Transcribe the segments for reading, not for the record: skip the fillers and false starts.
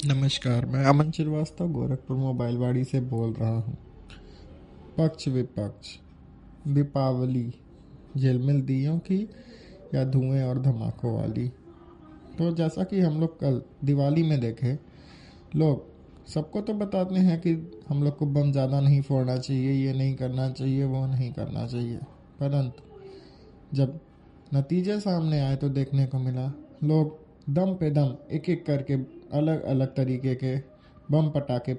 नमस्कार, मैं अमन श्रीवास्तव गोरखपुर मोबाइल वाड़ी से बोल रहा हूँ। पक्ष विपक्ष, दीपावली, झिलमिल दियों की या धुएं और धमाकों वाली। तो जैसा कि हम लोग कल दिवाली में देखे, लोग सबको तो बताते हैं कि हम लोग को बम ज़्यादा नहीं फोड़ना चाहिए, ये नहीं करना चाहिए, वो नहीं करना चाहिए, परंतु जब नतीजे सामने आए तो देखने को मिला लोग दम पे दम एक एक करके अलग अलग तरीके के बम पटाखे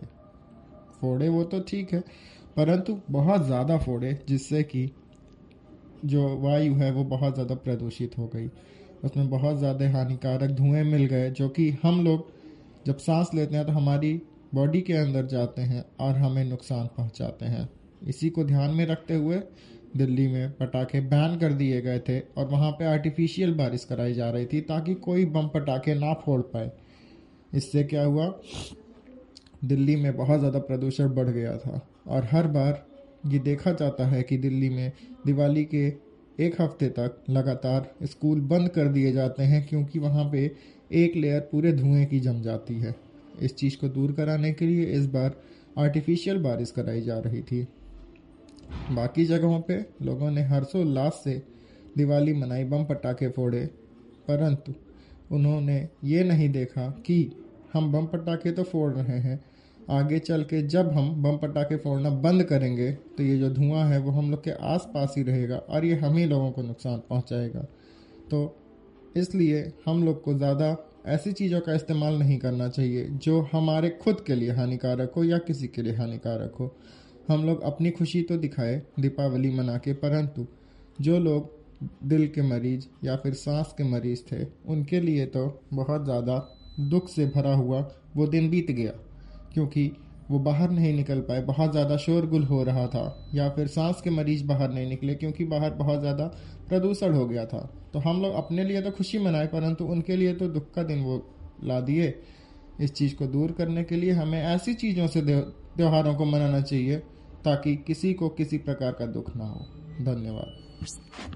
फोड़े वो तो ठीक है, परंतु बहुत ज़्यादा फोड़े, जिससे कि जो वायु है वो बहुत ज़्यादा प्रदूषित हो गई। उसमें बहुत ज़्यादा हानिकारक धुएं मिल गए, जो कि हम लोग जब सांस लेते हैं तो हमारी बॉडी के अंदर जाते हैं और हमें नुकसान पहुंचाते हैं। इसी को ध्यान में रखते हुए दिल्ली में पटाखे बैन कर दिए गए थे और वहां पे आर्टिफिशियल बारिश कराई जा रही थी ताकि कोई बम पटाखे ना फोड़ पाए। इससे क्या हुआ, दिल्ली में बहुत ज़्यादा प्रदूषण बढ़ गया था और हर बार ये देखा जाता है कि दिल्ली में दिवाली के एक हफ्ते तक लगातार स्कूल बंद कर दिए जाते हैं, क्योंकि वहाँ पे एक लेयर पूरे धुएं की जम जाती है। इस चीज़ को दूर कराने के लिए इस बार आर्टिफिशियल बारिश कराई जा रही थी। बाकी जगहों पे लोगों ने हर्षोल्लास से दिवाली मनाई, बम पटाखे फोड़े, परंतु उन्होंने ये नहीं देखा कि हम बम पटाखे तो फोड़ रहे हैं, आगे चल के जब हम बम पटाखे फोड़ना बंद करेंगे तो ये जो धुआं है वो हम लोग के आसपास ही रहेगा और ये हम ही लोगों को नुकसान पहुंचाएगा। तो इसलिए हम लोग को ज़्यादा ऐसी चीज़ों का इस्तेमाल नहीं करना चाहिए जो हमारे खुद के लिए हानिकारक हो या किसी के लिए हानिकारक हो। हम लोग अपनी खुशी तो दिखाए दीपावली मना के, परंतु जो लोग दिल के मरीज या फिर सांस के मरीज थे उनके लिए तो बहुत ज़्यादा दुख से भरा हुआ वो दिन बीत गया, क्योंकि वो बाहर नहीं निकल पाए, बहुत ज़्यादा शोरगुल हो रहा था, या फिर सांस के मरीज बाहर नहीं निकले क्योंकि बाहर बहुत ज़्यादा प्रदूषण हो गया था। तो हम लोग अपने लिए तो खुशी मनाए, परंतु उनके लिए तो दुख का दिन वो ला दिए। इस चीज़ को दूर करने के लिए हमें ऐसी चीज़ों से त्योहारों को मनाना चाहिए ताकि किसी को किसी प्रकार का दुख ना हो। धन्यवाद।